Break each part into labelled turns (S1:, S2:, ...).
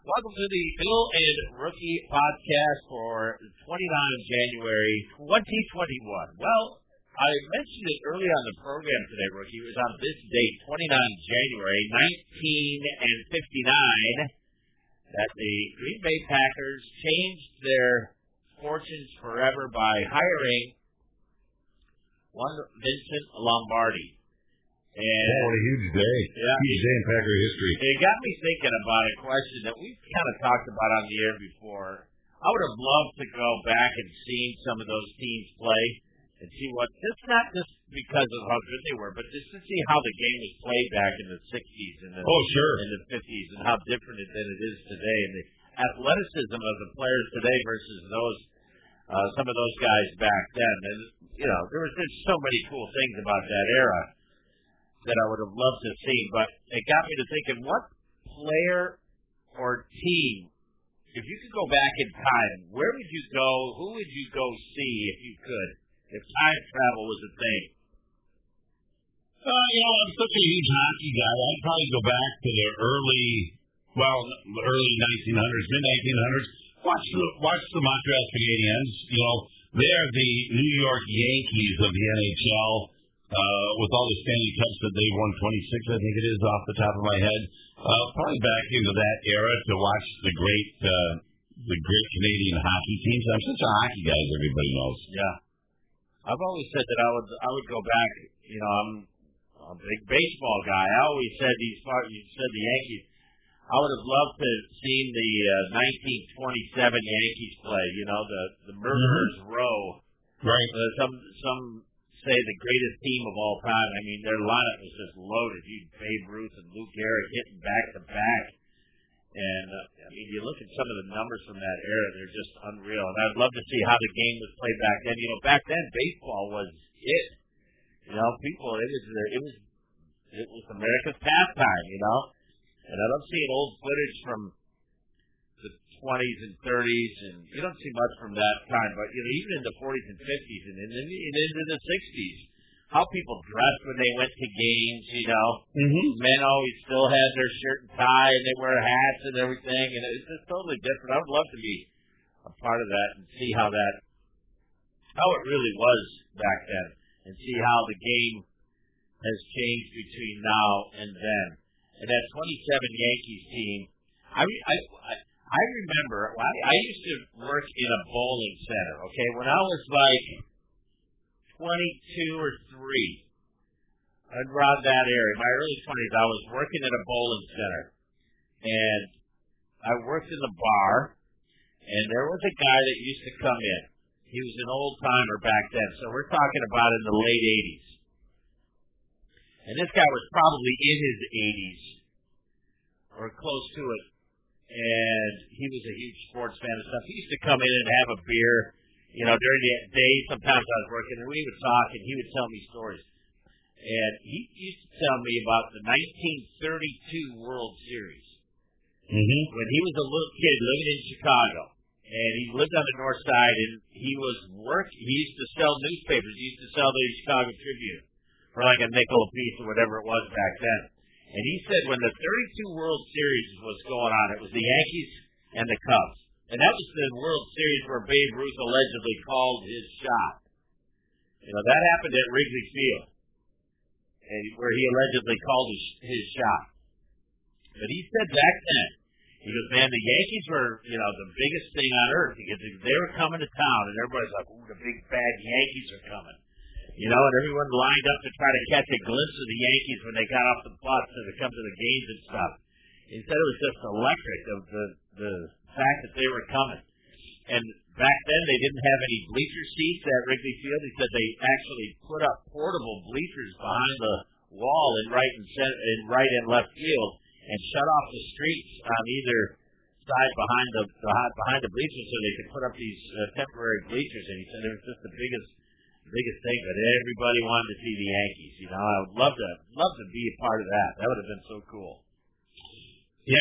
S1: Welcome to the Bill and Rookie podcast for 29 January 2021. Well, I mentioned it early on the program today, Rookie. It was on this date, 29 January 1959, that the Green Bay Packers changed their fortunes forever by hiring one Vincent Lombardi.
S2: What a huge day.
S1: Yeah,
S2: huge day in Packer history.
S1: It got me thinking about a question that we've kind of talked about on the air before. I would have loved to go back and seen some of those teams play and see just not just because of how good they were, but just to see how the game was played back in the 60s and the, in the 50s and how different than it is today. And the athleticism of the players today versus some of those guys back then. And, there was just so many cool things about that era that I would have loved to see, but it got me to thinking, what player or team, if you could go back in time, where would you go, who would you go see if you could, if time travel was a thing?
S2: I'm such a huge hockey guy. I'd probably go back to the early 1900s, mid-1900s, watch the Montreal Canadiens. They are the New York Yankees of the NHL. With all the Stanley Cups that they've won, 26, I think it is, off the top of my head. Probably back into that era to watch the great Canadian hockey teams. I'm such a hockey guy, as everybody knows.
S1: Yeah, I've always said that I would go back. I'm a big baseball guy. I always said you said the Yankees. I would have loved to have seen the 1927 Yankees play. The Murderers Row.
S2: Right.
S1: Some say the greatest team of all time. I mean, their lineup was just loaded. Babe Ruth and Lou Gehrig hitting back to back. And, you look at some of the numbers from that era, they're just unreal. And I'd love to see how the game was played back then. Back then, baseball was it. It was America's pastime, And I love seeing old footage from the 20s and 30s, and you don't see much from that time, but even in the 40s and 50s and into the 60s, how people dressed when they went to games, Men always still had their shirt and tie, and they wear hats and everything, and it's just totally different. I would love to be a part of that and see how it really was back then, and see how the game has changed between now and then. And that 27 Yankees team, I remember, I used to work in a bowling center, okay? When I was like 22 or 3, around that area, my early 20s, I was working at a bowling center. And I worked in the bar, and there was a guy that used to come in. He was an old-timer back then, so we're talking about in the late 80s. And this guy was probably in his 80s, or close to it. And he was a huge sports fan and stuff. He used to come in and have a beer, during the day. Sometimes I was working, and we would talk, and he would tell me stories. And he used to tell me about the 1932 World Series.
S2: Mm-hmm.
S1: When he was a little kid living in Chicago, and he lived on the north side, and he used to sell newspapers. He used to sell the Chicago Tribune for like a nickel a piece or whatever it was back then. And he said when the 32 World Series was going on, it was the Yankees and the Cubs. And that was the World Series where Babe Ruth allegedly called his shot. That happened at Wrigley Field, where he allegedly called his shot. But he said back then, he goes, man, the Yankees were, the biggest thing on earth because they were coming to town, and everybody's like, ooh, the big bad Yankees are coming. And everyone lined up to try to catch a glimpse of the Yankees when they got off the bus to come to the games and stuff. He said it was just electric of the fact that they were coming. And back then they didn't have any bleacher seats at Wrigley Field. He said they actually put up portable bleachers behind the wall in right and left field and shut off the streets on either side behind the bleachers so they could put up these temporary bleachers. And he said it was just the biggest thing, but everybody wanted to see the Yankees. I would love to be a part of that. That would have been so cool.
S2: Yeah,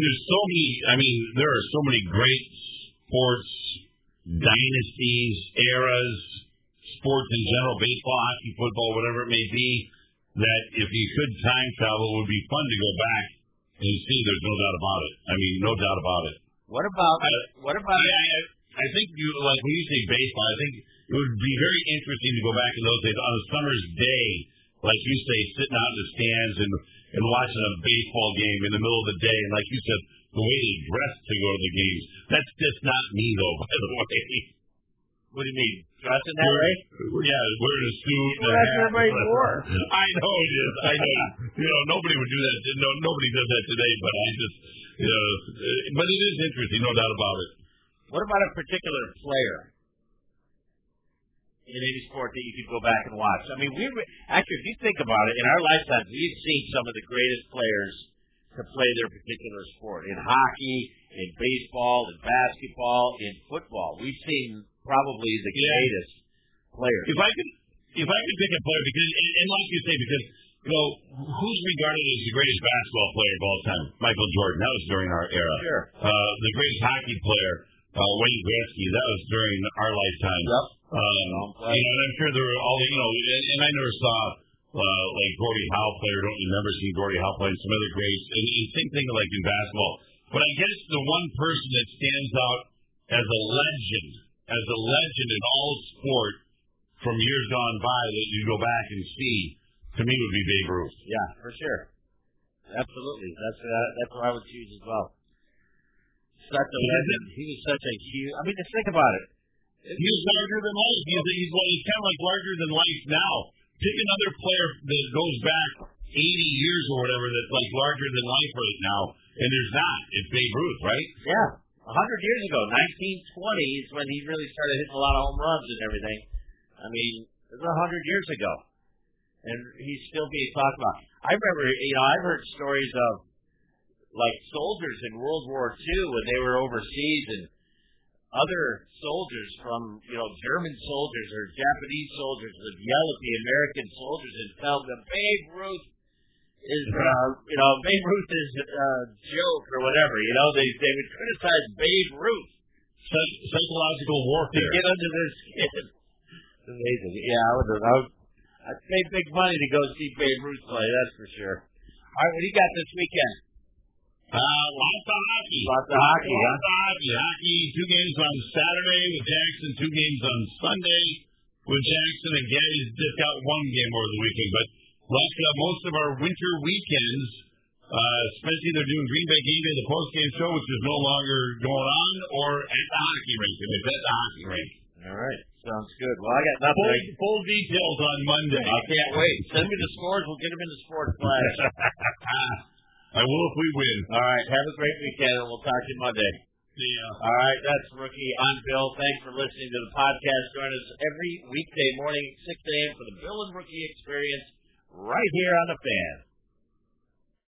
S2: there are so many great sports dynasties, eras, sports in general, baseball, hockey, football, whatever it may be, that if you could time travel, it would be fun to go back And see, there's no doubt about it. I mean, no doubt about it.
S1: What about?
S2: I think you like when you say baseball. I think it would be very interesting to go back in those days on a summer's day, like you say, sitting out in the stands and watching a baseball game in the middle of the day. And like you said, the way they dress to go to the games. That's just not me, though. By the way.
S1: What do you mean? Dressing that way?
S2: Yeah, wearing a suit.
S1: Well, that's what everybody wore.
S2: I know it is. I know. Nobody would do that. No, nobody does that today. But I just, but it is interesting, no doubt about it.
S1: What about a particular player in any sport that you could go back and watch? I mean, actually, if you think about it, in our lifetimes, we've seen some of the greatest players to play their particular sport. In hockey, in baseball, in basketball, in football. We've seen probably the greatest players.
S2: If I could pick a player, because and like you say, because who's regarded as the greatest basketball player of all time? Michael Jordan. That was during our era.
S1: Sure.
S2: The greatest hockey player, Wayne Gretzky. That was during our lifetime.
S1: Yep.
S2: And I'm sure there were all the, and I never saw like Gordie Howe play. I don't remember seeing Gordie Howe play and some other greats. And same thing like in basketball. But I guess the one person that stands out as a legend in all sport from years gone by that you go back and see, to me would be Babe Ruth.
S1: Yeah, for sure. Absolutely. That's what I would choose as well. Such a legend. He was such a huge. I mean, just think about it.
S2: He was larger than life. He's kind of like larger than life now. Pick another player that goes back 80 years or whatever that's like larger than life right now, and there's not. It's Babe Ruth, right?
S1: Yeah. 100 years ago, 1920 is when he really started hitting a lot of home runs and everything. I mean, it was 100 years ago, and he's still being talked about. I remember, I've heard stories of like soldiers in World War II when they were overseas, and other soldiers from, German soldiers or Japanese soldiers would yell at the American soldiers and tell them, Babe Ruth is, Babe Ruth is a joke or whatever. They would criticize Babe Ruth.
S2: Psychological warfare.
S1: To get under their skin. It's amazing. Yeah, I'd pay big money to go see Babe Ruth play, that's for sure. All right, what do you got this weekend?
S2: Lots of hockey.
S1: Lots of hockey, huh?
S2: Lots of hockey. Hockey, 2 games on Saturday with Jackson, 2 games on Sunday with Jackson. And Gaddy's just got 1 game over the weekend. But like most of our winter weekends, especially they're doing Green Bay Game Day, the post-game show, which is no longer going on, or at the hockey rink. And it's at the hockey rink.
S1: All right. Sounds good. Well, I got nothing.
S2: Full details on Monday.
S1: I can't wait. Send me the scores. We'll get them in the sports flash.
S2: I will if we win.
S1: All right. Have a great weekend, and we'll talk to you Monday.
S2: See ya.
S1: All right. That's Rookie. I'm Bill. Thanks for listening to the podcast. Join us every weekday morning at 6 a.m. for the Bill and Rookie Experience right here on the Fan.